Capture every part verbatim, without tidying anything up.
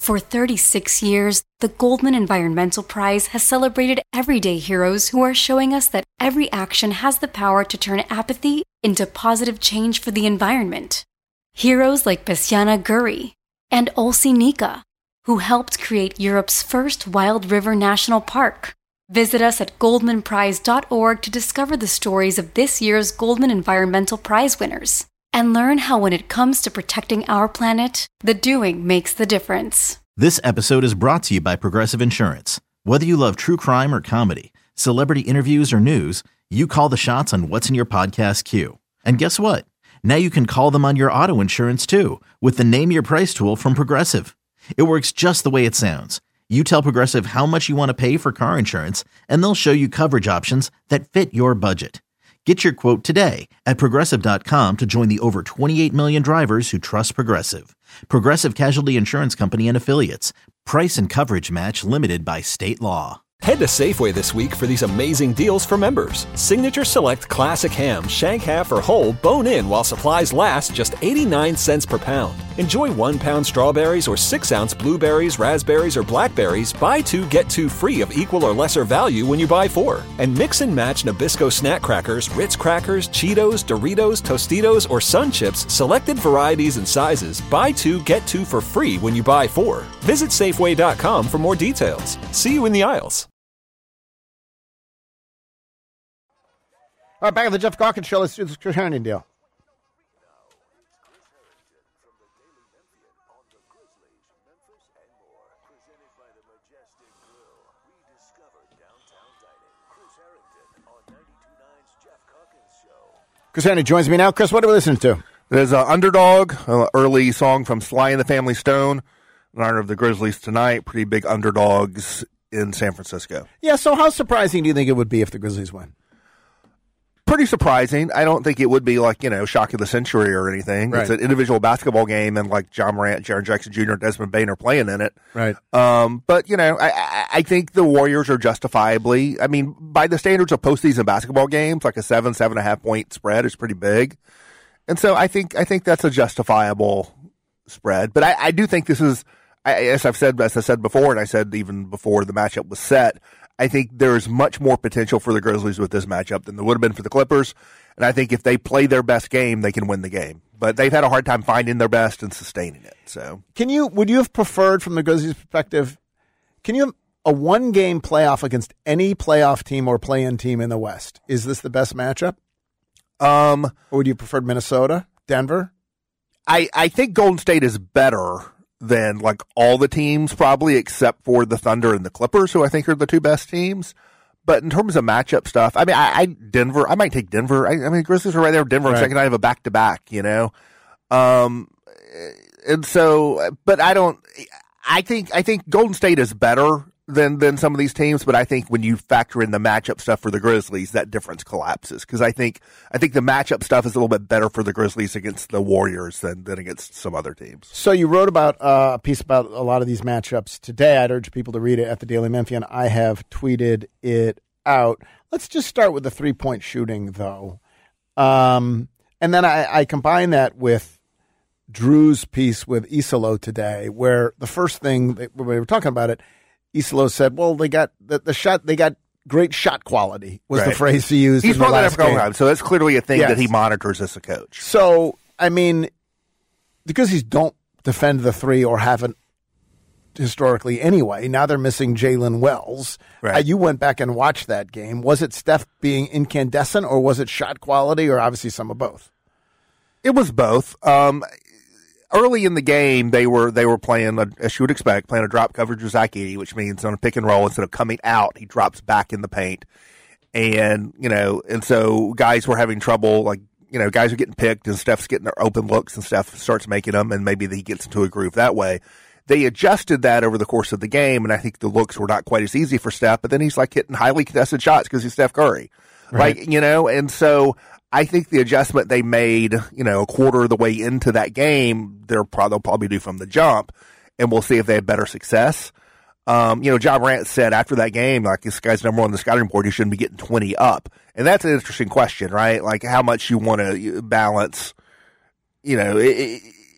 For thirty-six years, the Goldman Environmental Prize has celebrated everyday heroes who are showing us that every action has the power to turn apathy into positive change for the environment. Heroes like Besiana Guri and Olsi Nika, who helped create Europe's first wild river national park. Visit us at goldman prize dot org to discover the stories of this year's Goldman Environmental Prize winners and learn how when it comes to protecting our planet, the doing makes the difference. This episode is brought to you by Progressive Insurance. Whether you love true crime or comedy, celebrity interviews or news, you call the shots on what's in your podcast queue. And guess what? Now you can call them on your auto insurance too with the Name Your Price tool from Progressive. It works just the way it sounds. You tell Progressive how much you want to pay for car insurance, and they'll show you coverage options that fit your budget. Get your quote today at progressive dot com to join the over twenty-eight million drivers who trust Progressive. Progressive Casualty Insurance Company and Affiliates. Price and coverage match limited by state law. Head to Safeway this week for these amazing deals for members. Signature Select Classic Ham, Shank Half or Whole, Bone In while supplies last, just eighty-nine cents per pound. Enjoy one pound strawberries or six ounce blueberries, raspberries, or blackberries. Buy two, get two free of equal or lesser value when you buy four. And mix and match Nabisco snack crackers, Ritz crackers, Cheetos, Doritos, Tostitos, or Sun Chips, selected varieties and sizes. Buy two, get two for free when you buy four. Visit Safeway dot com for more details. See you in the aisles. All right, back at the Jeff Calkins Show. Let's do this Chris Herrington deal. Chris Herrington joins me now. Chris, what are we listening to? There's an Underdog, an early song from Sly and the Family Stone, in honor of the Grizzlies tonight. Pretty big underdogs in San Francisco. Yeah, so how surprising do you think it would be if the Grizzlies win? Pretty surprising. I don't think it would be like, you know, shock of the century or anything. Right. It's an individual basketball game, and like John Morant, Jaren Jackson Junior, Desmond Bane are playing in it. Right. Um, but, you know, I, I, I think the Warriors are justifiably, I mean, by the standards of postseason basketball games, like a seven, seven and a half point spread is pretty big. And so I think I think that's a justifiable spread. But I, I do think this is, I, as I've said, as I said before, and I said even before the matchup was set, I think there's much more potential for the Grizzlies with this matchup than there would have been for the Clippers. And I think if they play their best game, they can win the game. But they've had a hard time finding their best and sustaining it. So, can you? Would you have preferred, from the Grizzlies' perspective, can you have a one-game playoff against any playoff team or play-in team in the West? Is this the best matchup? Um, or would you prefer Minnesota, Denver? I I think Golden State is better than like all the teams probably, except for the Thunder and the Clippers, who I think are the two best teams. But in terms of matchup stuff, I mean, I, I Denver, I might take Denver. I, I mean, Grizzlies are right there. Denver, right. Second night of a back to back, you know. Um, and so, but I don't. I think I think Golden State is better than than some of these teams. But I think when you factor in the matchup stuff for the Grizzlies, that difference collapses, because I think I think the matchup stuff is a little bit better for the Grizzlies against the Warriors than than against some other teams. So you wrote about uh, a piece about a lot of these matchups today. I'd urge people to read it at the Daily Memphian. I have tweeted it out. Let's just start with the three-point shooting, though. Um, and then I, I combine that with Drew's piece with Isalo today, where the first thing that, when we were talking about it, Isalo said, well, they got the, the shot, they got great shot quality, was right. the phrase he used. He's in the last game. Time, so that's clearly a thing yes. that he monitors as a coach. So, I mean, because he's don't defend the three or haven't historically anyway, now they're missing Jalen Wells. Right. Uh, you went back and watched that game. Was it Steph being incandescent, or was it shot quality, or obviously some of both? It was both. Um, early in the game, they were they were playing, a, as you would expect, playing a drop coverage with Zach Edey, which means on a pick and roll, instead of coming out, he drops back in the paint. And, you know, and so guys were having trouble, like, you know, guys are getting picked, and Steph's getting their open looks, and Steph starts making them, and maybe he gets into a groove that way. They adjusted that over the course of the game, and I think the looks were not quite as easy for Steph, but then he's like hitting highly contested shots because he's Steph Curry. Right. Like, you know, and so I think the adjustment they made, you know, a quarter of the way into that game, they're pro- they'll probably do from the jump, and we'll see if they have better success. Um, you know, John Morant said after that game, like, this guy's number one on the scouting report, he shouldn't be getting twenty up. And that's an interesting question, right? Like, how much you want to balance, you know, it, it,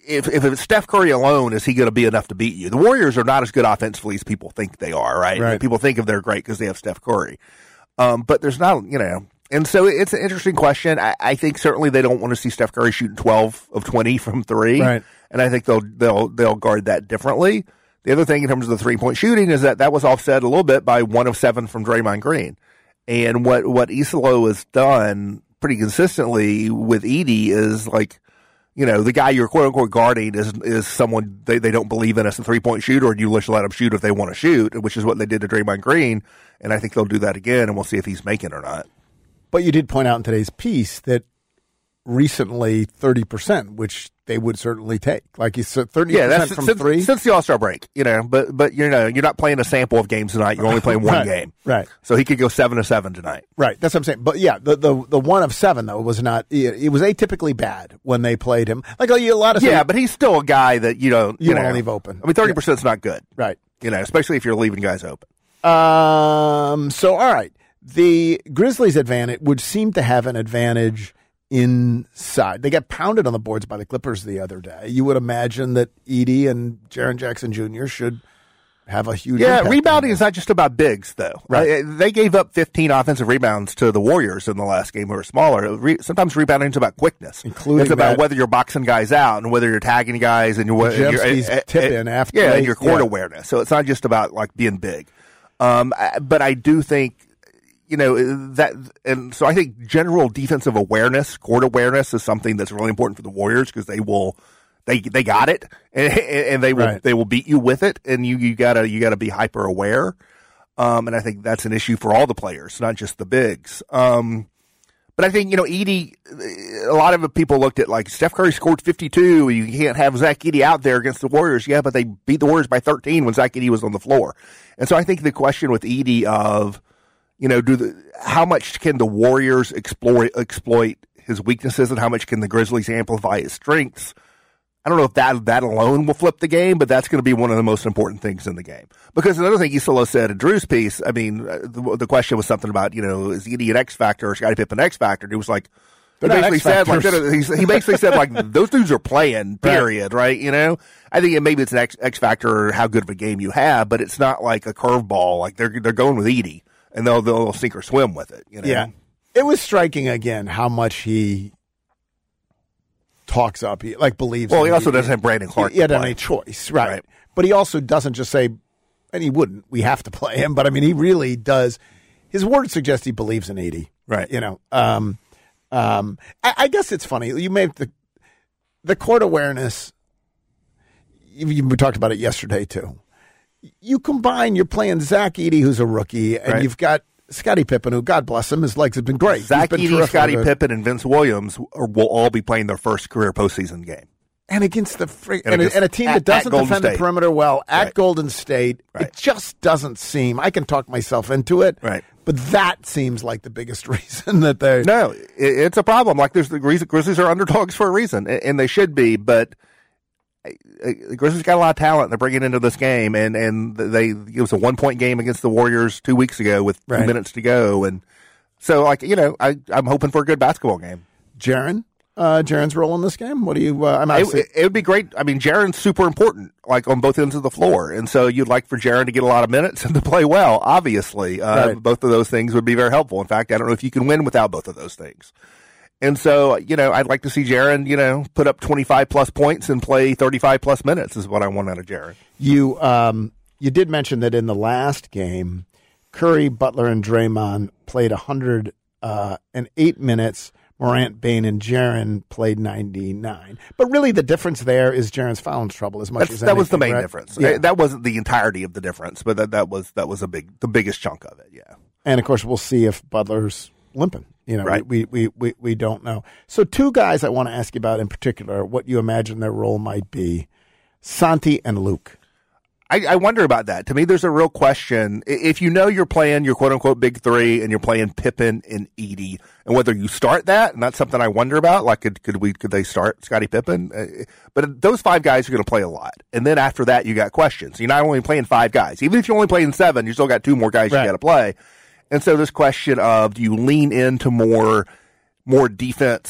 if if it's Steph Curry alone, is he going to be enough to beat you? The Warriors are not as good offensively as people think they are, right? Right. People think of they're great because they have Steph Curry. Um, but there's not, you know, and so it's an interesting question. I, I think certainly they don't want to see Steph Curry shooting twelve of twenty from three. Right. And I think they'll, they'll, they'll guard that differently. The other thing in terms of the three point shooting is that that was offset a little bit by one of seven from Draymond Green. And what, what Isolo has done pretty consistently with Edey is like, you know, the guy you're quote unquote guarding is is someone they, they don't believe in as a three point shooter, and you just let them shoot if they want to shoot, which is what they did to Draymond Green. And I think they'll do that again, and we'll see if he's making or not. But you did point out in today's piece that recently thirty percent, which they would certainly take. Like you said, thirty percent yeah, that's, from since, three? Since the All-Star break, you know, but, but you know, you're not playing a sample of games tonight. You're only playing one right, game. Right. So he could go seven to seven tonight. Right. That's what I'm saying. But yeah, the, the, the one of seven, though, was not, it was atypically bad when they played him. Like a lot of Yeah, but he's still a guy that you don't, you, you don't know, leave open. I mean, thirty percent is not good. Right. You know, especially if you're leaving guys open. Um. So, all right. The Grizzlies' advantage would seem to have an advantage inside. They got pounded on the boards by the Clippers the other day. You would imagine that Edey and Jaren Jackson Junior should have a huge Yeah, impact rebounding on is not just about bigs, though. Right. Uh, They gave up fifteen offensive rebounds to the Warriors in the last game who are smaller. Re- sometimes rebounding is about quickness. Including it's about that- whether you're boxing guys out and whether you're tagging guys and you're, you're Jemski's uh, uh, tip in after yeah, they- and your court yeah. awareness. So it's not just about like being big. Um, I- but I do think, you know, that, and so I think general defensive awareness, court awareness is something that's really important for the Warriors because they will, they, they got it and, and they will, Right. they will beat you with it. And you, you gotta, you gotta be hyper aware. Um, and I think that's an issue for all the players, not just the bigs. Um, but I think, you know, Edey, a lot of people looked at like Steph Curry scored fifty-two. You can't have Zach Edey out there against the Warriors. Yeah, but they beat the Warriors by thirteen when Zach Edey was on the floor. And so I think the question with Edey of, you know, do the, how much can the Warriors exploit, exploit his weaknesses and how much can the Grizzlies amplify his strengths? I don't know if that that alone will flip the game, but that's going to be one of the most important things in the game. Because another thing Isolo said in Drew's piece, I mean, the, the question was something about, you know, is Edey an X factor or Scottie Pippen an X factor? And he was like, he They're not basically said like X-factors. he's, he basically said like those dudes are playing, period, right? right? You know, I think it, maybe it's an X, X factor or how good of a game you have, but it's not like a curveball. Like they're they're going with Edey, and they'll they'll sink or swim with it. You know? Yeah. It was striking again how much he talks up, he like believes. Well, in he also it. doesn't have Brandon Clark. He had to play. any choice, right. Right. But he also doesn't just say, and he wouldn't, we have to play him. But I mean, he really does. His words suggest he believes in Edey. Right. You know, um, um, I, I guess it's funny. You made the, the court awareness. You, you, we talked about it yesterday too. You combine, you're playing Zach Edey, who's a rookie, and Right. you've got Scottie Pippen, who, God bless him, his legs have been great. Zach He's been Edey, terrific. Scottie Pippen, and Vince Williams are, will all be playing their first career postseason game. And against the fr- And and, against- a, and a team at- that doesn't at Golden defend the State. perimeter well at Right. Golden State, Right. it just doesn't seem. I can talk myself into it, Right. But that seems like the biggest reason that they. No, it, it's a problem. Like there's the Grizz- Grizzlies are underdogs for a reason, and, and they should be. But uh, the Grizzlies got a lot of talent. They're bringing into this game, and and they it was a one point game against the Warriors two weeks ago with Right. two minutes to go, and so like you know I I'm hoping for a good basketball game. Jaren, uh, Jaren's role in this game. What do you? Uh, I'm obviously, It, it would be great. I mean, Jaren's super important, like on both ends of the floor, and so you'd like for Jaren to get a lot of minutes and to play well. Obviously, uh, Right. both of those things would be very helpful. In fact, I don't know if you can win without both of those things. And so, you know, I'd like to see Jaren, you know, put up twenty-five plus points and play thirty-five plus minutes is what I want out of Jaren. you um, you did mention that in the last game, Curry, Butler, and Draymond played one hundred eight minutes. Morant, Bane, and Jaren played ninety-nine. But really the difference there is Jaren's foul trouble as much That's, as that was the anything, main right? difference. Yeah. That wasn't the entirety of the difference, but that, that was that was a big the biggest chunk of it. Yeah. And of course, we'll see if Butler's limping. You know, Right. we, we, we, we don't know. So two guys I want to ask you about in particular, what you imagine their role might be, Santi and Luke. I, I wonder about that. To me, there's a real question. I- If you know you're playing your quote unquote big three and you're playing Pippen and Edey, and whether you start that, and that's something I wonder about. Like, could, could we, could they start Scottie Pippen? Uh, But those five guys are going to play a lot. And then after that, you got questions. You're not only playing five guys. Even if you're only playing seven, you still got two more guys Right. you got to play. And so this question of, do you lean into more, more defense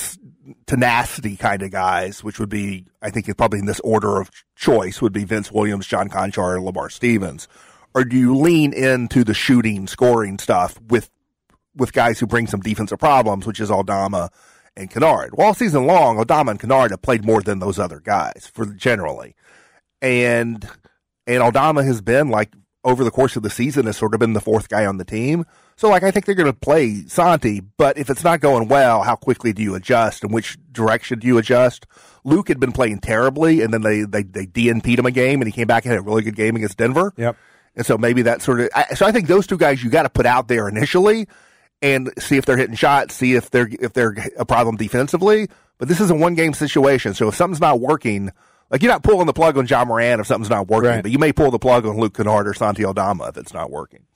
tenacity kind of guys, which would be, I think, probably in this order of choice, would be Vince Williams, John Conchar, and Lamar Stevens? Or do you lean into the shooting, scoring stuff with with guys who bring some defensive problems, which is Aldama and Kennard? Well, all season long, Aldama and Kennard have played more than those other guys for generally. And and Aldama has been, like, over the course of the season, has sort of been the fourth guy on the team. So, like, I think they're going to play Santi, but if it's not going well, how quickly do you adjust and which direction do you adjust? Luke had been playing terribly, and then they, they, they D N P'd him a game, and he came back and had a really good game against Denver. Yep. And so maybe that sort of, I, so I think those two guys you got to put out there initially and see if they're hitting shots, see if they're, if they're a problem defensively. But this is a one game situation. So if something's not working, like, you're not pulling the plug on John Moran if something's not working, right. but you may pull the plug on Luke Kennard or Santi Aldama if it's not working.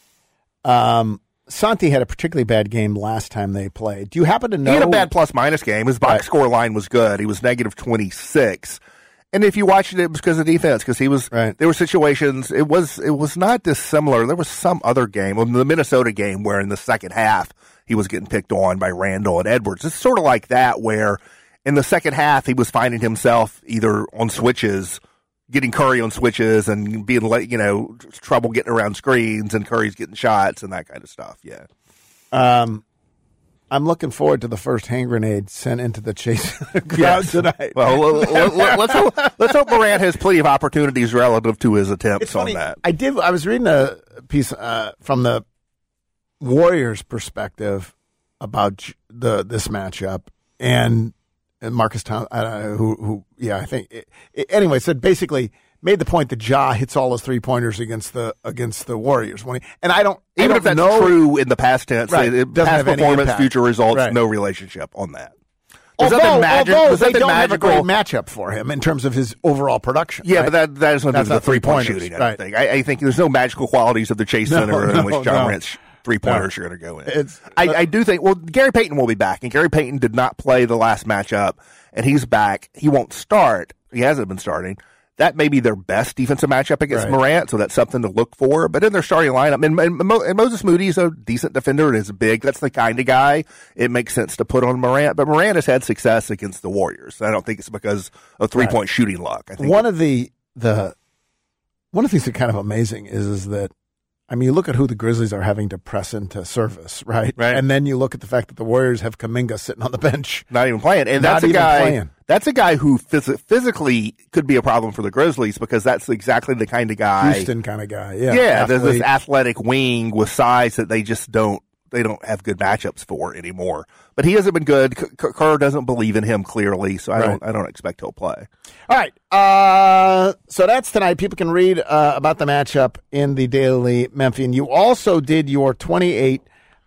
Um, Santi had a particularly bad game last time they played. Do you happen to know? He had a bad plus minus game. His box right. score line was good. He was negative twenty-six. And if you watched it, it was because of defense, because he was, right. there were situations, it was, it was not dissimilar. There was some other game, the Minnesota game, where in the second half, he was getting picked on by Randall and Edwards. It's sort of like that, where in the second half, he was finding himself either on switches, getting Curry on switches and being, you know, trouble getting around screens, and Curry's getting shots and that kind of stuff. Yeah. Um, I'm looking forward to the first hand grenade sent into the Chase crowd yes. tonight. Well, let's hope, let's hope Morant has plenty of opportunities relative to his attempts it's funny, on that. I did. I was reading a piece uh, from the Warriors' perspective about the this matchup, and, and Marcus Thompson, uh, who, who, yeah, I think. It, it, anyway, said basically made the point that Ja hits all his three pointers against the against the Warriors. When he, and I don't even I don't if that's know, true in the past tense, right, it, doesn't past have any performance, impact. future results, Right. no relationship on that. There's Although, nothing magic, although there's they nothing don't magical. have a great matchup for him in terms of his overall production. Yeah, right? but that that is something That's to the not three point three-pointers, shooting. I don't right. think. I, I think there's no magical qualities of the Chase No, Center no, in which John no. Morant's three pointers No. are going to go in. It's- I, I do think. Well, Gary Payton will be back, and Gary Payton did not play the last matchup, and he's back. He won't start. He hasn't been starting. That may be their best defensive matchup against Right. Morant, so that's something to look for. But in their starting lineup, and, and, Mo, and Moses Moody is a decent defender and is big. That's the kind of guy it makes sense to put on Morant. But Morant has had success against the Warriors. I don't think it's because of three point right. shooting luck. I think one of the the one of the things that's kind of amazing is is that, I mean, you look at who the Grizzlies are having to press into service, right? Right. And then you look at the fact that the Warriors have Kuminga sitting on the bench, not even playing, and Not that's a even guy. playing. That's a guy who phys- physically could be a problem for the Grizzlies because that's exactly the kind of guy, Houston kind of guy. Yeah, yeah. There's this athlete. athletic wing with size that they just don't. They don't have good matchups for anymore. But he hasn't been good. K- Kerr doesn't believe in him clearly, so I Right. don't. I don't expect he'll play. All right. Uh, so that's tonight. People can read uh, about the matchup in the Daily Memphian. You also did your twenty-eight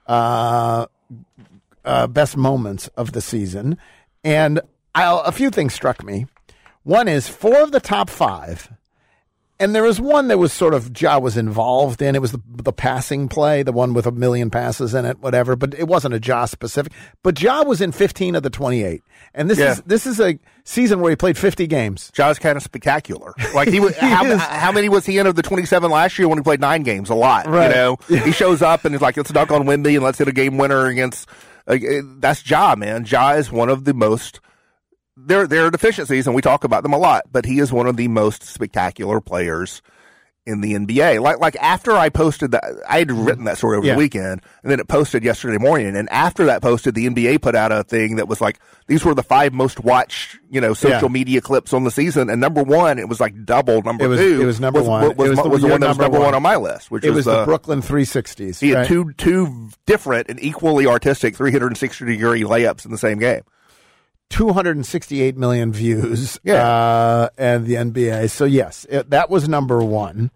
uh, uh, best moments of the season. And I'll, a few things struck me. One is four of the top five. And there was one that was sort of Ja was involved in. It was the, the passing play, the one with a million passes in it, whatever. But it wasn't a Ja specific. But Ja was in fifteen of the twenty-eight, and this Yeah. is this is a season where he played fifty games. Ja's kind of spectacular. Like he was. He how, is. how many was he in of the twenty-seven last year when he played nine games? A lot. Right. You know, he shows up and he's like, let's dunk on Wemby and let's hit a game winner against. Uh, that's Ja, man. Ja is one of the most. There, there are deficiencies, and we talk about them a lot, but he is one of the most spectacular players in the N B A. Like, like after I posted that, I had written that story over Yeah. the weekend, and then it posted yesterday morning. And after that posted, the N B A put out a thing that was like, these were the five most watched, you know, social Yeah. media clips on the season. And number one, it was like double number It was- two. it was number was, one. Was, It was was, the- was the your one that was number number one one. on my list, which It was, was the uh, Brooklyn three sixties. he had right? two two different and equally artistic three sixty degree layups in the same game. two hundred sixty-eight million views. Yeah. Uh, and the N B A. So yes, it, that was number one.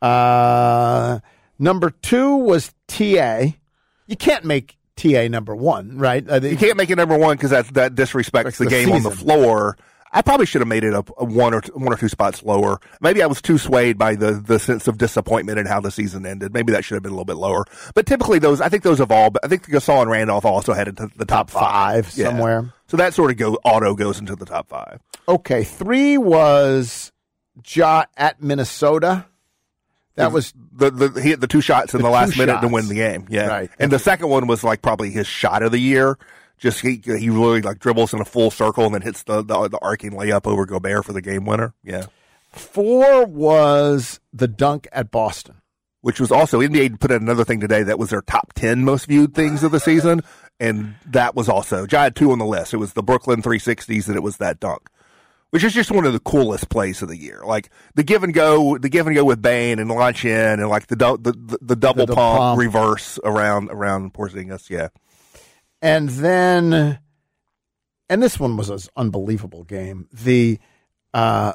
Uh, number two was T A. You can't make T A number one, right? Uh, You can't make it number one because that that disrespects the, the game on the season. floor. I probably should have made it a, a one or two, one or two spots lower. Maybe I was too swayed by the, the sense of disappointment in how the season ended. Maybe that should have been a little bit lower. But typically those, I think those have all. I think Gasol and Randolph also headed to the top, Top five Yeah. somewhere. So that sort of go auto goes into the top five. Okay, three was Ja at Minnesota. That was the the he hit the two shots in The the, last two minute to shots. win the game. Yeah, Right. And the second one was like probably his shot of the year. Just he, he really like dribbles in a full circle and then hits the, the the arcing layup over Gobert for the game winner. Yeah. Four was the dunk at Boston, which was also N B A put in another thing today that was their top ten most viewed things of the season, and that was also I had two on the list. It was the Brooklyn three sixties and it was that dunk, which is just one of the coolest plays of the year. Like the give and go, the give and go with Bane and launch in, and like the the the, the double the pump, pump reverse around around Porzingis. Yeah. And then, and this one was an unbelievable game. The, uh,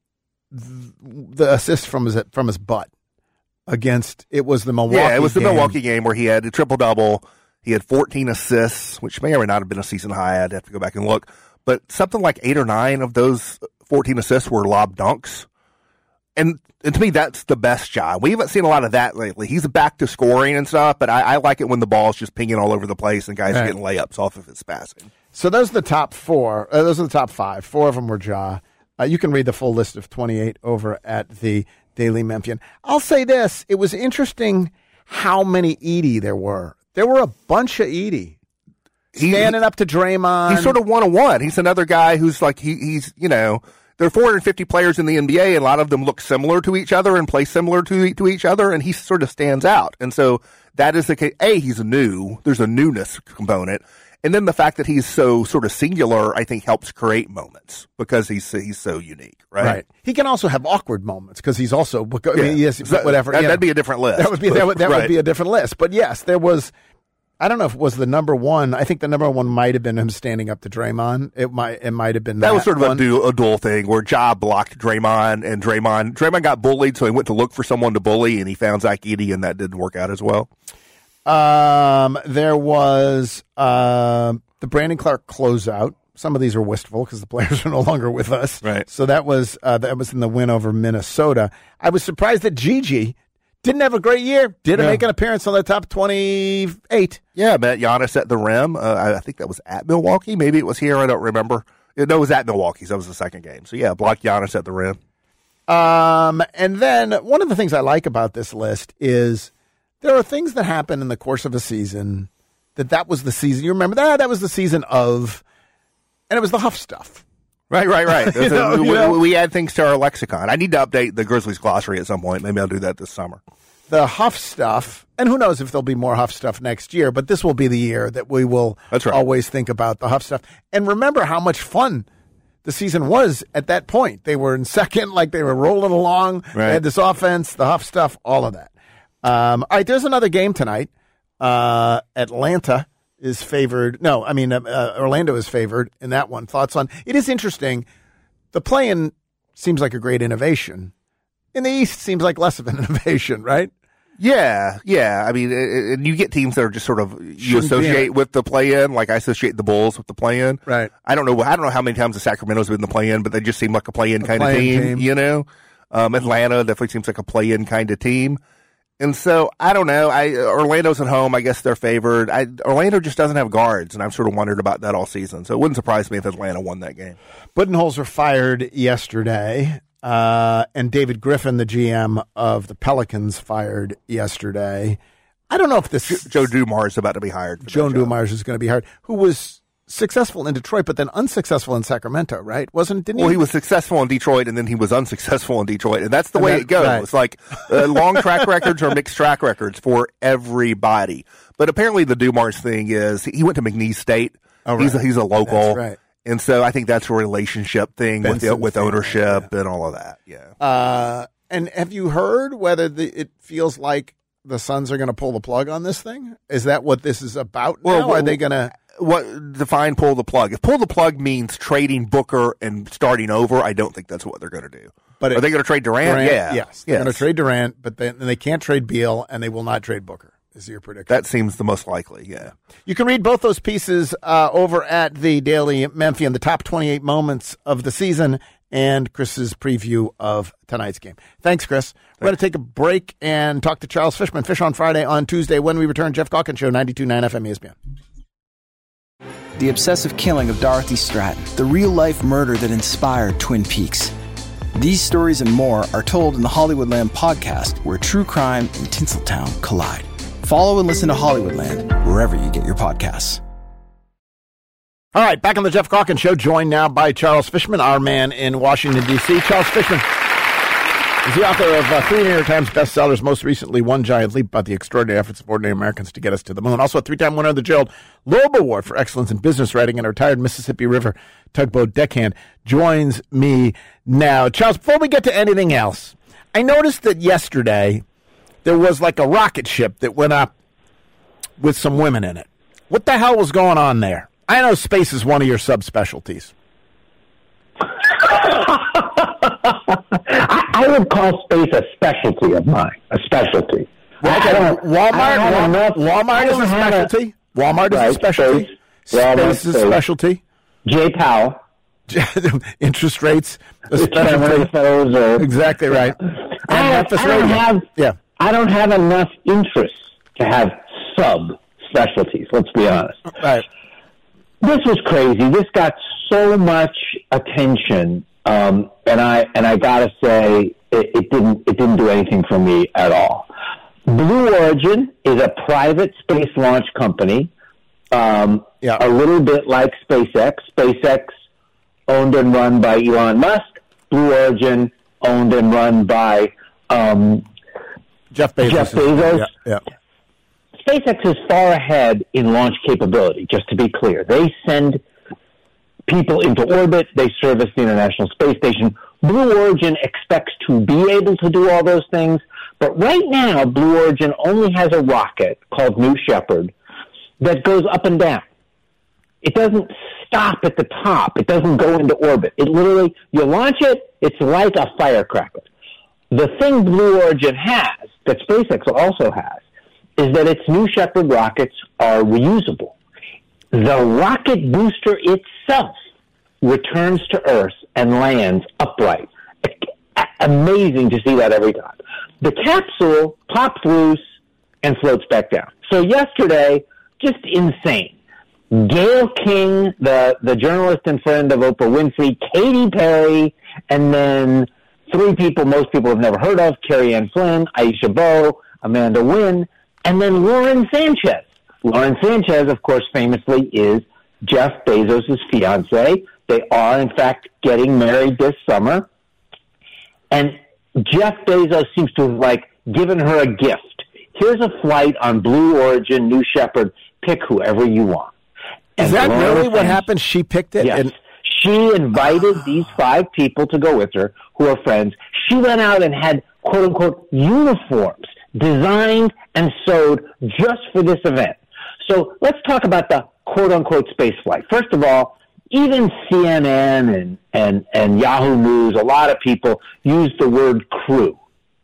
the assist from his from his butt against it was the Milwaukee. Yeah, it was the game. Milwaukee game where he had a triple double. He had fourteen assists, which may or may not have been a season high. I'd have to go back and look, but something like eight or nine of those fourteen assists were lob dunks. And, and to me, that's the best job. We haven't seen a lot of that lately. He's back to scoring and stuff, but I, I like it when the ball's just pinging all over the place and guys right. are getting layups off of his passing. So those are the top four. Uh, those are the top five. Four of them were Ja. Uh, you can read the full list of twenty-eight over at the Daily Memphian. I'll say this. It was interesting how many Edey there were. There were a bunch of Edey. Standing he, up to Draymond. He's sort of one-on-one. He's another guy who's like, he, he's, you know, there are four hundred fifty players in the N B A, and a lot of them look similar to each other and play similar to to each other, and he sort of stands out. And so that is the case. A, he's new. There's a newness component. And then the fact that he's so sort of singular, I think, helps create moments because he's he's so unique, right? Right. He can also have awkward moments because he's also, I mean, yeah. yes, whatever. That, you that'd know, be a different list. That would be that would, that right. would be a different list. But yes, there was. I don't know if it was the number one. I think the number one might have been him standing up to Draymond. It might it might have been that, that was sort of one. a dual, a dual thing where Ja blocked Draymond, and Draymond Draymond got bullied, so he went to look for someone to bully, and he found Zach Edey, and that didn't work out as well. Um, there was uh, the Brandon Clark closeout. Some of these are wistful because the players are no longer with us. Right. So that was uh, that was in the win over Minnesota. I was surprised that Gigi didn't have a great year. Didn't yeah. make an appearance on the top twenty-eight. Yeah, met Giannis at the rim. Uh, I think that was at Milwaukee. Maybe it was here. I don't remember. No, it was at Milwaukee. So that was the second game. So, yeah, blocked Giannis at the rim. Um, and then one of the things I like about this list is there are things that happen in the course of a season that that was the season. You remember that? That was the season of, and it was the Huff stuff. Right, right, right. you know, we, you know? we add things to our lexicon. I need to update the Grizzlies glossary at some point. Maybe I'll do that this summer. The Huff stuff, and who knows if there'll be more Huff stuff next year, but this will be the year that we will That's right. always think about the Huff stuff. And remember how much fun the season was at that point. They were in second, like they were rolling along. Right. They had this offense, the Huff stuff, all of that. Um, all right, there's another game tonight. Uh, Atlanta is favored. No, I mean, uh, Orlando is favored in that one. Thoughts on it? Is interesting. The play-in seems like a great innovation. In the East, seems like less of an innovation, right? Yeah, yeah. I mean, it, it, you get teams that are just sort of you Shouldn't associate with the play-in, like I associate the Bulls with the play-in. Right. I don't know. I don't know how many times the Sacramento's been in the play-in, but they just seem like a play-in kind of play-in team, team. You know, um, Atlanta definitely seems like a play-in kind of team, and so I don't know. I Orlando's at home. I guess they're favored. I, Orlando just doesn't have guards, and I've sort of wondered about that all season. So it wouldn't surprise me if Atlanta won that game. Budenholzer fired yesterday. Uh, and David Griffin, the G M of the Pelicans, fired yesterday. I don't know if this... Joe Dumars is about to be hired. For Joe Dumars is going to be hired, who was successful in Detroit, but then unsuccessful in Sacramento, right? Wasn't, didn't he? Well, he was successful in Detroit, and then he was unsuccessful in Detroit, and that's the And way that- it goes. right. It's like uh, long track records or mixed track records for everybody. But apparently the Dumars thing is he went to McNeese State. Oh, He's a, right. he's a local. That's right. And so I think that's a relationship thing with the, Benson with thing, ownership yeah. and all of that. Yeah. Uh, and have you heard whether the, it feels like the Suns are going to pull the plug on this thing? Is that what this is about Well, now? well, Are they going to... What define pull the plug? If pull the plug means trading Booker and starting over, I don't think that's what they're going to do. But are it- they going to trade Durant? Durant, Yeah. Yes. They're Yes. going to trade Durant, but then they can't trade Beal, and they will not trade Booker, is your prediction. That seems the most likely. Yeah. You can read both those pieces uh, over at the Daily Memphian, the top twenty-eight moments of the season, and Chris's preview of tonight's game. Thanks, Chris. We're going to take a break and talk to Charles Fishman. Fish on Friday, on Tuesday. When we return, Jeff Calkins Show, ninety-two point nine F M E S P N. The obsessive killing of Dorothy Stratton, the real-life murder that inspired Twin Peaks. These stories and more are told in the Hollywoodland podcast, where true crime and Tinseltown collide. Follow and listen to Hollywoodland wherever you get your podcasts. All right, back on the Jeff Calkins Show, joined now by Charles Fishman, our man in Washington, D C Charles Fishman is the author of uh, three New York Times bestsellers, most recently One Giant Leap, about the extraordinary efforts of ordinary Americans to get us to the moon. Also a three-time winner of the Gerald Loeb Award for Excellence in Business Writing, and a retired Mississippi River tugboat deckhand joins me now. Charles, before we get to anything else, I noticed that yesterday there was like a rocket ship that went up with some women in it. What the hell was going on there? I know space is one of your subspecialties. I, I would call space a specialty of mine, a specialty. Well, okay. Walmart, Walmart, Walmart is a specialty. A, Walmart is right, a specialty. Space, space is a specialty. J. Powell. Interest rates, a specialty. Exactly right. And I, I, don't have, yeah. I don't have enough interest to have sub-specialties, let's be honest. Right. This was crazy. This got so much attention, um, and I and I gotta say, it, it didn't it didn't do anything for me at all. Blue Origin is a private space launch company, um, yeah. a little bit like SpaceX. SpaceX owned and run by Elon Musk. Blue Origin owned and run by um, Jeff Bezos. Jeff Bezos. Yeah, yeah. SpaceX is far ahead in launch capability, just to be clear. They send people into orbit. They service the International Space Station. Blue Origin expects to be able to do all those things. But right now, Blue Origin only has a rocket called New Shepard that goes up and down. It doesn't stop at the top. It doesn't go into orbit. It literally, you launch it, it's like a firecracker. The thing Blue Origin has, that SpaceX also has, is that its New Shepard rockets are reusable. The rocket booster itself returns to Earth and lands upright. Amazing to see that every time. The capsule pops loose and floats back down. So yesterday, just insane. Gayle King, the, the journalist and friend of Oprah Winfrey, Katy Perry, and then three people most people have never heard of, Carrie Ann Flynn, Aisha Bowe, Amanda Wynn, and then Lauren Sanchez. Lauren Sanchez, of course, famously is Jeff Bezos' fiancée. They are, in fact, getting married this summer. And Jeff Bezos seems to have, like, given her a gift. Here's a flight on Blue Origin, New Shepard. Pick whoever you want. And is that Lauren really what happened? She picked it? Yes. And- she invited these five people to go with her who are friends. She went out and had, quote-unquote, uniforms designed and sewed just for this event. So let's talk about the quote-unquote space flight. First of all, even C N N and, and, and Yahoo News, a lot of people use the word crew.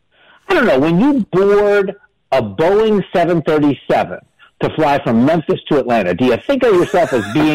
I don't know, when you board a Boeing seven thirty-seven to fly from Memphis to Atlanta, do you think of yourself as being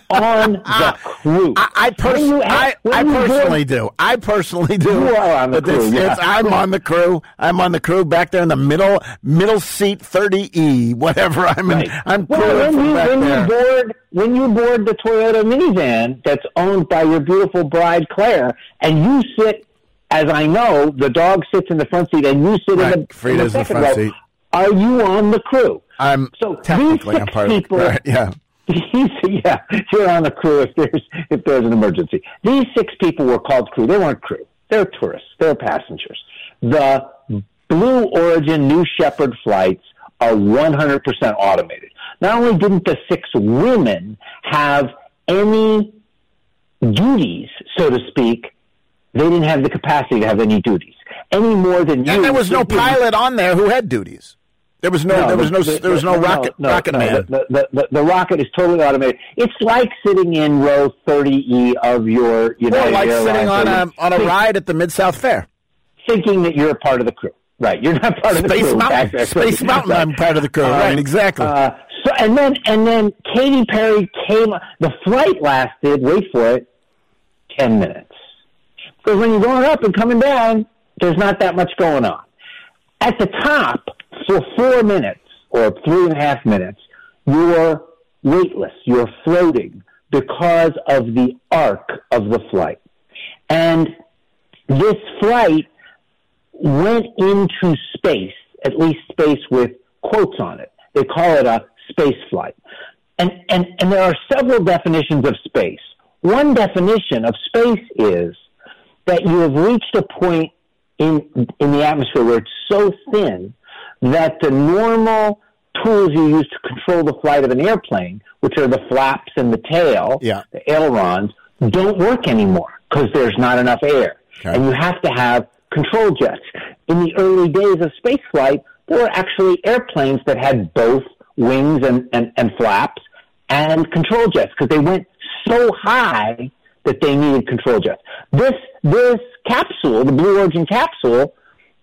on the crew? I, I, pers- have, I, I personally board, do. I personally do. You are on the but crew, it's, yeah. it's, I'm on the crew. I'm on the crew back there in the middle middle seat thirty E, whatever. I'm in, right. I'm well, crewing when from you, back when there. You board, when you board the Toyota minivan that's owned by your beautiful bride, Claire, and you sit, as I know, the dog sits in the front seat and you sit right. in the, Frida's in the second front row, seat. Are you on the crew? I'm so technically I'm part people, of it. Right, yeah. These, yeah, you're on the crew if there's if there's an emergency. These six people were called crew. They weren't crew. They're tourists. They're passengers. The Blue Origin New Shepard flights are one hundred percent automated. Not only didn't the six women have any duties, so to speak, they didn't have the capacity to have any duties any more than you. And there was no pilot on there who had duties. There was no, no there was no, the, there was no, no rocket, no, rocket no, man. The, the, the, the rocket is totally automated. It's like sitting in row thirty E of your United Well, like Airlines sitting on a on a think, ride at the Mid-South Fair, thinking that you're a part of the crew. Right, you're not part of the Space crew. Mountain, Space Mountain. Right. I'm part of the crew. Um, right, exactly. Uh, so and then and then Katy Perry came. The flight lasted. Wait for it, ten minutes. Because when you're going up and coming down, there's not that much going on. At the top, for four minutes or three and a half minutes, you're weightless. You're floating because of the arc of the flight. And this flight went into space, at least space with quotes on it. They call it a space flight. and, and, and there are several definitions of space. One definition of space is that you have reached a point in in the atmosphere where it's so thin that the normal tools you use to control the flight of an airplane, which are the flaps and the tail, yeah. the ailerons, don't work anymore because there's not enough air. Okay. And you have to have control jets. In the early days of spaceflight, there were actually airplanes that had both wings and, and, and flaps and control jets because they went so high that they needed control jets. This this capsule, the Blue Origin capsule,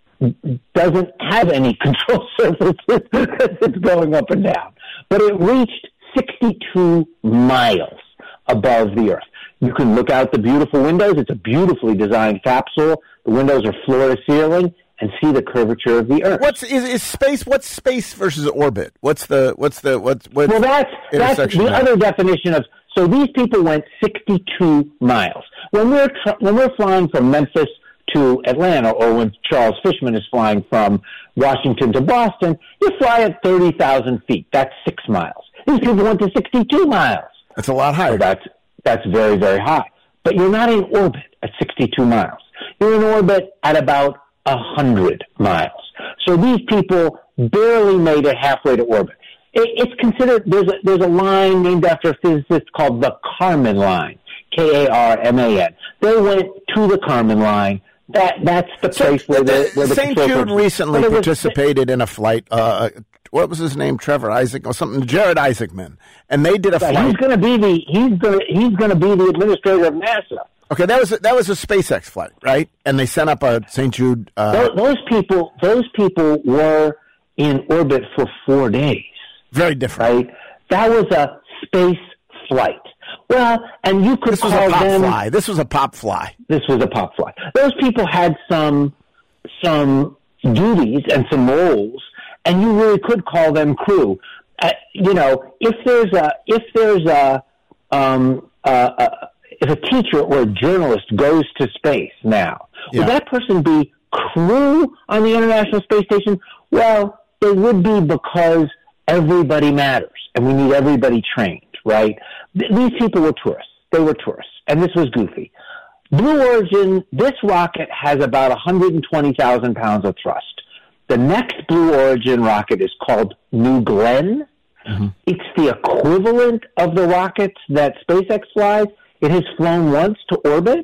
doesn't have any control surfaces because it's going up and down. But it reached sixty-two miles above the Earth. You can look out the beautiful windows. It's a beautifully designed capsule. The windows are floor to ceiling, and see the curvature of the Earth. What's is, is space? What's space versus orbit? What's the what's the what's what's well? That's that's the there? Other definition of. So these people went sixty-two miles. When we're tr- when we're flying from Memphis to Atlanta, or when Charles Fishman is flying from Washington to Boston, you fly at thirty thousand feet. That's six miles. These people went to sixty-two miles. That's a lot higher. So that's that's very very high. But you're not in orbit at sixty-two miles. You're in orbit at about a hundred miles. So these people barely made it halfway to orbit. It's considered, there's a, there's a line named after a physicist called the Kármán line, K A R M A N. They went to the Kármán line. That That's the place so, where the, where the Saint Jude recently participated in a flight. Uh, what was his name? Trevor Isaac or something? Jared Isaacman. And they did a yeah, flight. He's going to be the he's going he's going to be the administrator of NASA. Okay, that was a, that was a SpaceX flight, right? And they sent up a Saint Jude. Uh, those, those people those people were in orbit for four days. Very different. Right? That was a space flight. Well, and you could this was call a pop them... fly. This was a pop fly. This was a pop fly. Those people had some some duties and some roles, and you really could call them crew. Uh, you know, if there's a... If there's a... Um, uh, a if a teacher or a journalist goes to space now, yeah. would that person be crew on the International Space Station? Well, it would be because everybody matters, and we need everybody trained, right? Th- these people were tourists. They were tourists, and this was goofy. Blue Origin, this rocket has about one hundred twenty thousand pounds of thrust. The next Blue Origin rocket is called New Glenn. Mm-hmm. It's the equivalent of the rockets that SpaceX flies. It has flown once to orbit.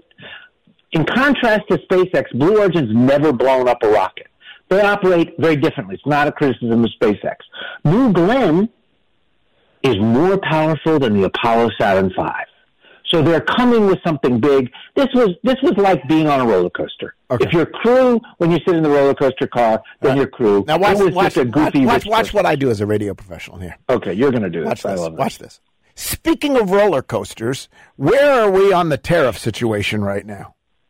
In contrast to SpaceX, Blue Origin's never blown up a rocket. They operate very differently. It's not a criticism of SpaceX. New Glenn is more powerful than the Apollo Saturn five. So they're coming with something big. This was this was like being on a roller coaster. Okay. If you're crew, when you sit in the roller coaster car, then right. you're crew. Now watch, it was watch, just a goofy watch, watch, watch what I do as a radio professional here. Okay, you're going to do watch this. this. I love watch this. Speaking of roller coasters, where are we on the tariff situation right now?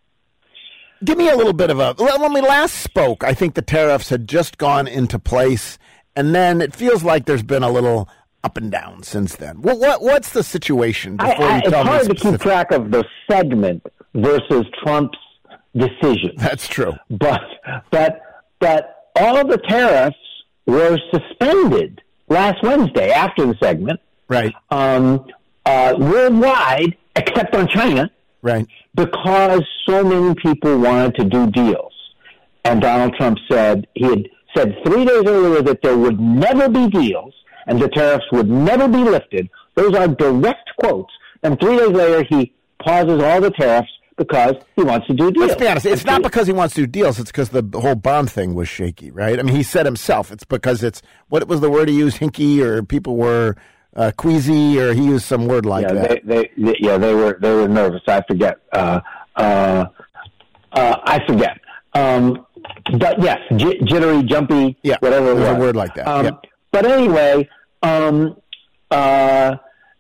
Give me a little bit of a... When we last spoke, I think the tariffs had just gone into place, and then it feels like there's been a little up and down since then. What, what What's the situation? I, I, it's hard to keep track of the segment versus Trump's decision. That's true. But, but, but all the tariffs were suspended last Wednesday after the segment. Right. Um, uh, worldwide, except on China. Right. Because so many people wanted to do deals. And Donald Trump said, he had said three days earlier that there would never be deals and the tariffs would never be lifted. Those are direct quotes. And three days later, he pauses all the tariffs because he wants to do deals. Let's be honest. It's not because he wants to do deals. It's because the whole bond thing was shaky, right? I mean, he said himself, it's because it's, what was the word he used, hinky, or people were... Uh, queasy, or he used some word like yeah, that. They, they, yeah, they were they were nervous. I forget. Uh, uh, uh, I forget. Um, but yes, j- jittery, jumpy, yeah, whatever it was. a word like that. Um, yeah. But anyway, um, uh,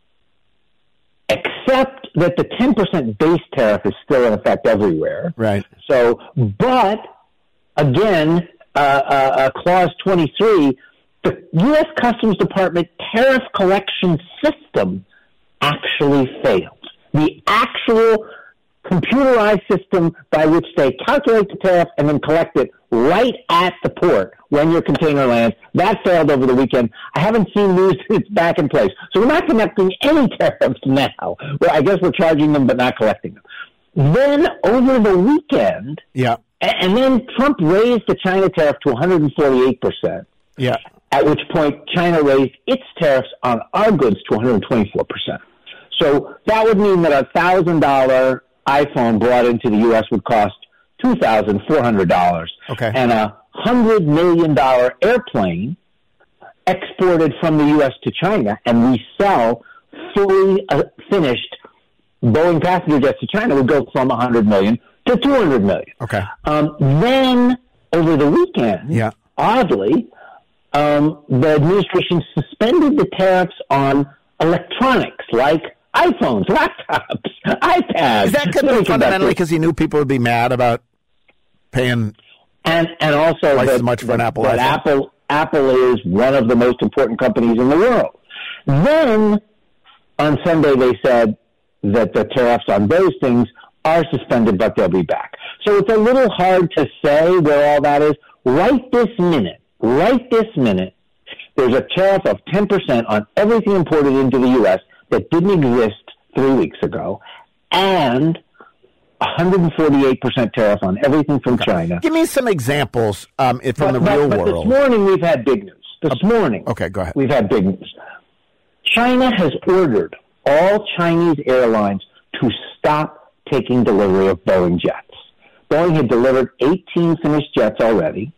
except that the ten percent base tariff is still in effect everywhere. Right. So, but again, uh, uh, uh, clause twenty-three. The U S Customs Department tariff collection system actually failed. The actual computerized system by which they calculate the tariff and then collect it right at the port when your container lands. That failed over the weekend. I haven't seen news that it's back in place. So we're not collecting any tariffs now. Well, I guess we're charging them but not collecting them. Then over the weekend, yeah, and then Trump raised the China tariff to one hundred forty-eight percent. Yeah. At which point China raised its tariffs on our goods to one hundred twenty-four percent. So that would mean that a one thousand dollars iPhone brought into the U S would cost two thousand four hundred dollars. Okay. And a one hundred million dollars airplane exported from the U S to China, and we sell fully uh, finished Boeing passenger jets to China, would go from one hundred million dollars to two hundred million dollars. Okay. Um, then, over the weekend, yeah. oddly, um, the administration suspended the tariffs on electronics like iPhones, laptops, iPads. Is that fundamentally because he knew people would be mad about paying and and also twice that, as much for an Apple that iPhone? Apple Apple is one of the most important companies in the world. Then on Sunday they said that the tariffs on those things are suspended, but they'll be back. So it's a little hard to say where all that is. Right this minute, right this minute, there's a tariff of ten percent on everything imported into the U S that didn't exist three weeks ago, and one hundred forty-eight percent tariff on everything from okay. China. Give me some examples um, from but, the but, real but world. This morning we've had big news. This okay. morning. Okay, go ahead. We've had big news. China has ordered all Chinese airlines to stop taking delivery of Boeing jets. Boeing had delivered eighteen finished jets already.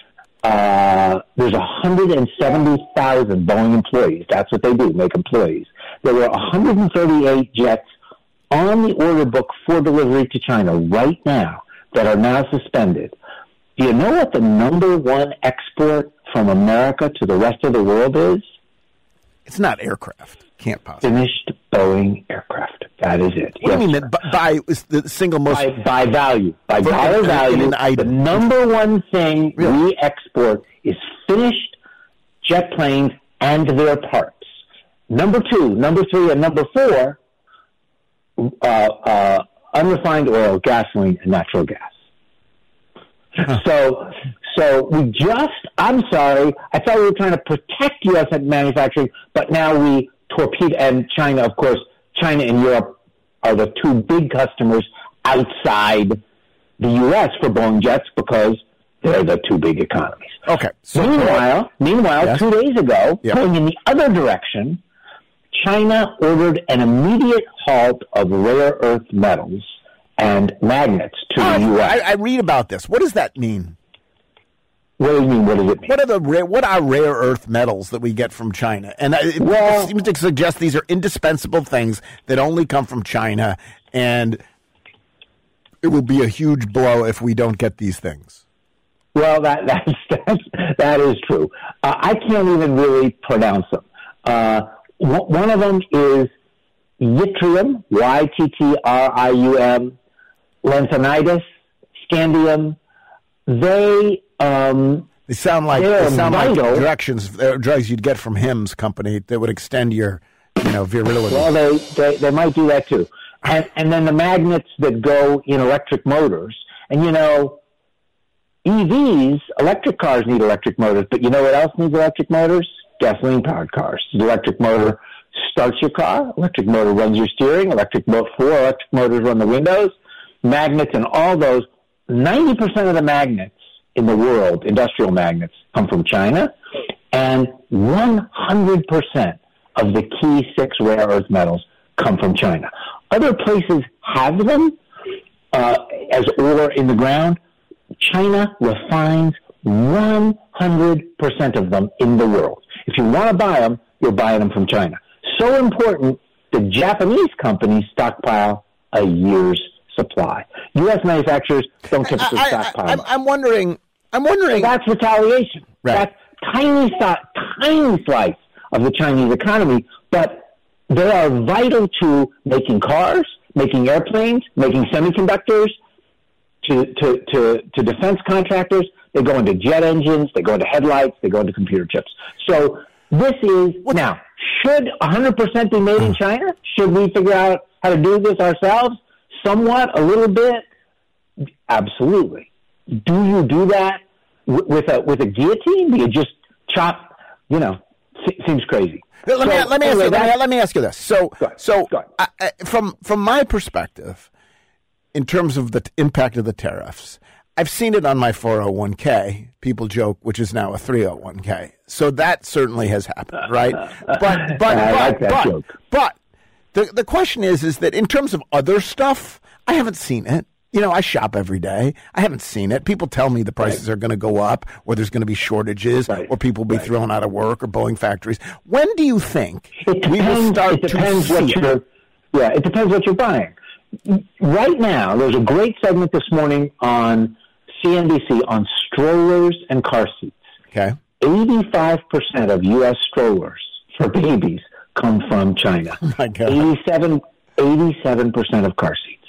Uh, there's one hundred seventy thousand Boeing employees. That's what they do, make employees. There were one hundred thirty-eight jets on the order book for delivery to China right now that are now suspended. Do you know what the number one export from America to the rest of the world is? It's not aircraft. Can't possibly. Finished Boeing aircraft. That is it. What yes, do you mean sir. that by is the single most by, by value, by For dollar an- value? in an The item. number one thing Really? we export is finished jet planes and their parts. Number two, number three, and number four, uh, uh, unrefined oil, gasoline, and natural gas. Huh. So, so we just, I'm sorry, I thought we were trying to protect U S manufacturing, but now we torpedo, and China, of course, China and Europe are the two big customers outside the U S for Boeing jets because they're the two big economies. Okay. So meanwhile, meanwhile, Yes. two days ago, Yep. going in the other direction, China ordered an immediate halt of rare earth metals and magnets to Oh, the U S. I, I read about this. What does that mean? What do you mean? What does it mean? What are the rare, what are rare earth metals that we get from China? And it, Well- it seems to suggest these are indispensable things that only come from China, and it will be a huge blow if we don't get these things. Well, that that's, that's that is true. Uh, I can't even really pronounce them. Uh, w- one of them is yttrium, Y T T R I U M, lanthanides, scandium. They um, They sound like They're they sound vital. like directions, uh, drugs you'd get from Hims Company that would extend your, you know, virility. well, they, they they might do that too. And and then the magnets that go in electric motors. And you know, E Vs, electric cars need electric motors, but you know what else needs electric motors? Gasoline-powered cars. The electric motor starts your car. Electric motor runs your steering. Electric motor, four electric motors run the windows. Magnets and all those. ninety percent of the magnets in the world, industrial magnets, come from China, and one hundred percent of the key six rare earth metals come from China. Other places have them uh, as ore in the ground. China refines one hundred percent of them in the world. If you want to buy them, you're buying them from China. So important, the Japanese companies stockpile a year's supply. U S manufacturers don't typically I, I, stockpile. I'm, I'm wondering. I'm wondering. That's retaliation. Right. That's tiny, tiny slice of the Chinese economy, but they are vital to making cars, making airplanes, making semiconductors, to, to, to, to defense contractors. They go into jet engines, they go into headlights, they go into computer chips. So this is, now, should one hundred percent be made in China? Should we figure out how to do this ourselves? somewhat, a little bit? Absolutely. Do you do that w- with a with a guillotine? Do you just chop? You know, se- seems crazy. Let so, me let me, anyway, ask you, let, me, that, let me ask you this. So go ahead, so go ahead. I, I, from from my perspective, in terms of the t- impact of the tariffs, I've seen it on my four oh one k. People joke, which is now a three oh one k. So that certainly has happened, right? But but but I like that but, joke. but the the question is is that in terms of other stuff, I haven't seen it. You know, I shop every day. I haven't seen it. People tell me the prices right. are going to go up, or there's going to be shortages, right. or people will be right. thrown out of work, or Boeing factories. When do you think it depends, we will start it depends to what see you're, Yeah, it depends what you're buying. Right now, there's a great segment this morning on C N B C on strollers and car seats. Okay. eighty-five percent of U S strollers for babies come from China. Oh my God. eighty-seven, eighty-seven percent of car seats.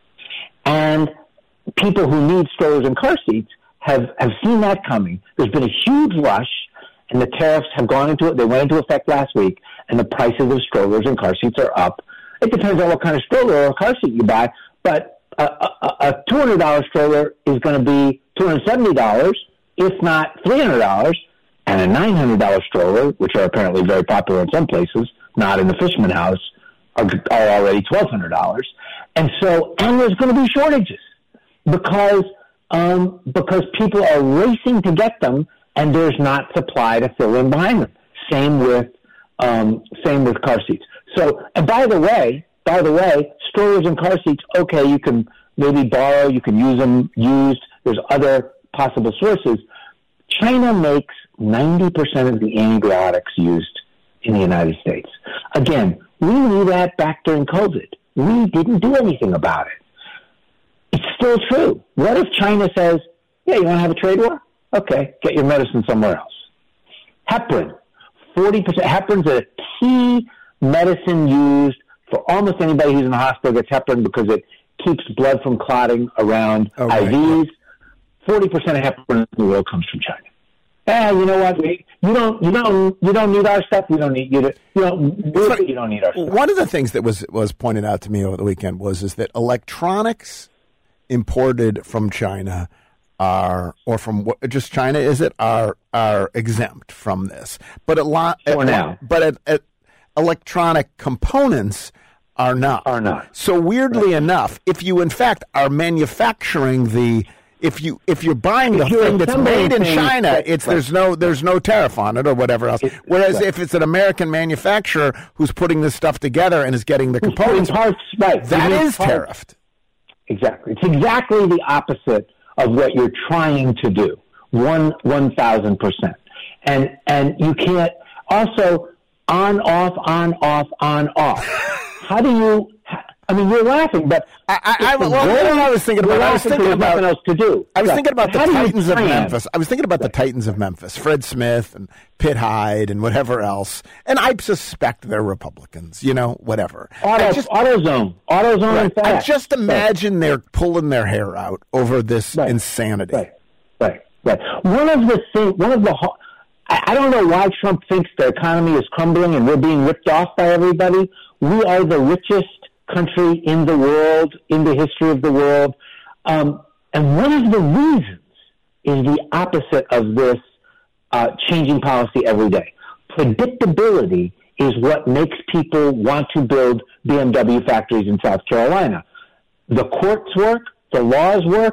And people who need strollers and car seats have, have seen that coming. There's been a huge rush, and the tariffs have gone into it. They went into effect last week, and the prices of strollers and car seats are up. It depends on what kind of stroller or car seat you buy, but a, a, a two hundred dollars stroller is going to be two hundred seventy dollars, if not three hundred dollars, and a nine hundred dollars stroller, which are apparently very popular in some places, not in the Fishman House, are, are already twelve hundred dollars. And so, and there's going to be shortages because um, because people are racing to get them, and there's not supply to fill in behind them. Same with um, same with car seats. So, and by the way, by the way, strollers and car seats, okay, you can maybe borrow, you can use them used. There's other possible sources. China makes ninety percent of the antibiotics used in the United States. Again, we knew that back during COVID. We didn't do anything about it. It's still true. What if China says, yeah, you want to have a trade war? Okay, get your medicine somewhere else. Heparin, forty percent. Heparin's a key medicine used for almost anybody who's in the hospital gets heparin because it keeps blood from clotting around oh, right. I Vs. forty percent of heparin in the world comes from China. Eh, you know what? We, you don't, you don't, you don't need our stuff. We don't need you to, you don't, you don't need our stuff. One of the things that was was pointed out to me over the weekend was is that electronics imported from China are, or from just China, is it are are exempt from this? But a lot for now. But at, at electronic components are not. Are not. So weirdly right. enough, if you in fact are manufacturing the If you if you're buying the you're thing that's made in China, that, it's right. there's no there's no tariff on it or whatever else. Whereas right. if it's an American manufacturer who's putting this stuff together and is getting the components, parts, right. that is parts. tariffed. Exactly, it's exactly the opposite of what you're trying to do. One one thousand percent, and and you can't also on off on off on off. How do you? I mean, you're laughing, but I, I, I, well, well, I was thinking about. I was thinking about nothing else to do. I was yeah. thinking about the How Titans of plan? Memphis. I was thinking about right. the Titans of Memphis, Fred Smith and Pitt Hyde and whatever else. And I suspect they're Republicans. You know, whatever. Auto, just, AutoZone, AutoZone. Right. And I just imagine right. they're pulling their hair out over this right. insanity. Right, right, right. One of the things, one of the. I, I don't know why Trump thinks the economy is crumbling and we're being ripped off by everybody. We are the richest country in the world, in the history of the world. Um, and one of the reasons is the opposite of this uh, changing policy every day. Predictability is what makes people want to build B M W factories in South Carolina. The courts work, the laws work,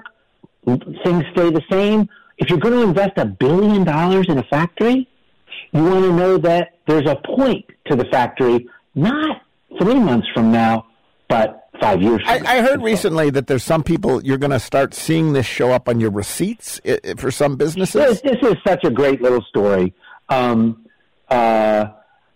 things stay the same. If you're going to invest a billion dollars in a factory, you want to know that there's a point to the factory, not three months from now, but five years from I, now. I heard recently that there's some people, you're going to start seeing this show up on your receipts I, I, for some businesses. This, this is such a great little story. Um, uh,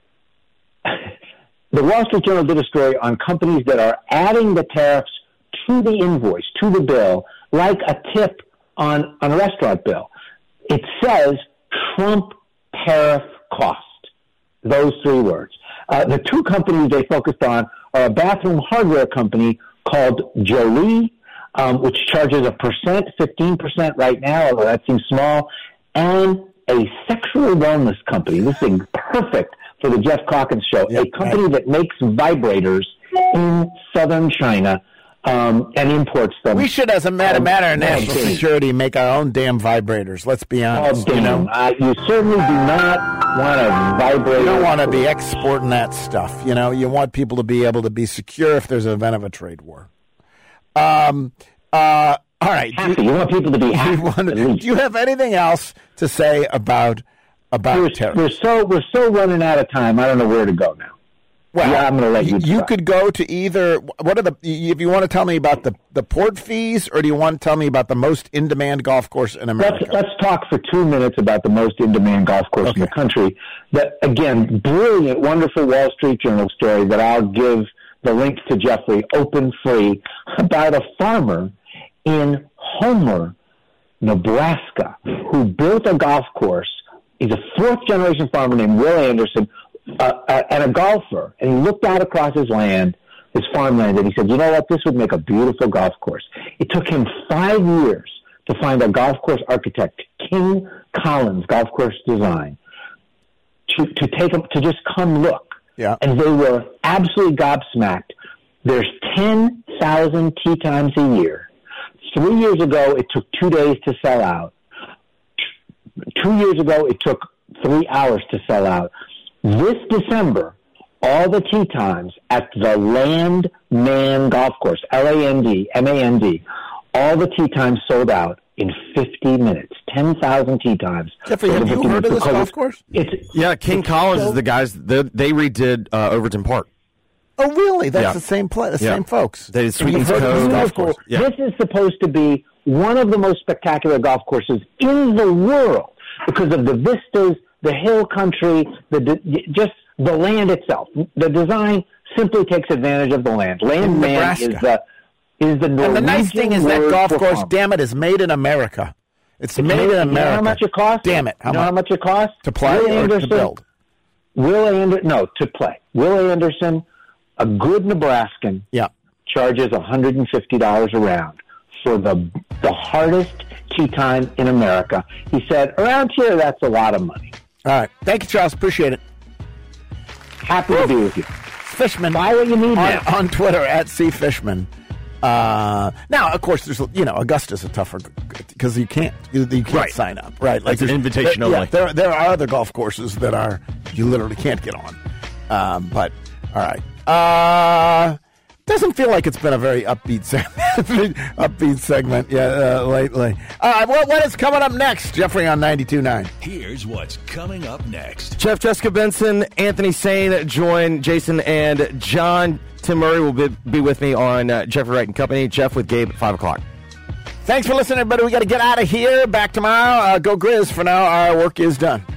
the Wall Street Journal did a story on companies that are adding the tariffs to the invoice, to the bill, like a tip on, on a restaurant bill. It says Trump tariff cost, those three words. Uh, the two companies they focused on are a bathroom hardware company called Jolie, um, which charges a percent, fifteen percent right now, although that seems small, and a sexual wellness company. This is perfect for the Jeff Calkins show, yep, a company right. that makes vibrators in southern China. um, and imports them. We should, as a matter, um, matter of national damn. security, make our own damn vibrators. Let's be honest. Oh, you know, uh, you certainly do not want to vibrate. you don't want to be exporting that stuff. You know, you want people to be able to be secure if there's an event of a trade war. Um. Uh. All right. Happy. Do, You want people to be happy. you want- at least. do you have anything else to say about about We're, tariffs? we're so we're so running out of time. I don't know where to go now. Well, Yeah, I'm gonna let you You decide. could go to either. What are the? If you want to tell me about the, the port fees, or do you want to tell me about the most in demand golf course in America? Let's let's talk for two minutes about the most in demand golf course in the Okay. country. That again, brilliant, wonderful Wall Street Journal story that I'll give the link to Jeffrey open free about a farmer in Homer, Nebraska, who built a golf course. He's a fourth generation farmer named Will Anderson, uh, uh, and a golfer. And he looked out across his land, his farmland, and he said, "You know what? This would make a beautiful golf course." It took him five years to find a golf course architect, King Collins Golf Course Design, to to take him to just come look. Yeah. And they were absolutely gobsmacked. There's ten thousand tee times a year. Three years ago, it took two days to sell out. Two years ago, it took three hours to sell out. This December, all the tee times at the Landman Golf Course, L A N D, M A N D, all the tee times sold out in fifty minutes. ten thousand tee times. Jeffrey, have you heard of this golf course? It's, Yeah, King it's Collins so- is the guys. They, they redid uh, Overton Park. Oh, really? That's Yeah. the same place, the Yeah. same folks. They did Sweetens You've heard of Cove this golf Beautiful. course? Yeah. This is supposed to be one of the most spectacular golf courses in the world because of the vistas, the hill country, the de- just the land itself. The design simply takes advantage of the land. Landman Nebraska. is the is the Norwegian And the nice thing is that word golf for course, farm. damn it, is made in America. It's made in You America. know how much it costs? Damn it. How you know much? how much it costs? To play Will or to Anderson, build? Will Anderson, no, to play. Will Anderson, a good Nebraskan, Yeah. charges one hundred fifty dollars a round for the the hardest tee time in America. He said, around here, that's a lot of money. All right. Thank you, Charles. Appreciate it. Happy to be with you. Fishman. Buy what you need on, now. on Twitter at C Fishman. Uh, now, of course, there's you know Augusta's a tougher because you can't you, you can't Right. sign up, right? It's an there's- invitation there, yeah, only. there there are other golf courses that are you literally can't get on. Um, but all right, uh, doesn't feel like it's been a very upbeat segment. upbeat segment, yeah, uh, lately. All right, well, what is coming up next, Jeffrey on ninety-two point nine? Here's what's coming up next. Chef Jessica Benson, Anthony Sane join Jason and John. Tim Murray will be, be with me on uh, Jeffrey Wright and Company. Jeff with Gabe at five o'clock. Thanks for listening, everybody. We got to get out of here. Back tomorrow. Uh, go Grizz. For now, our work is done.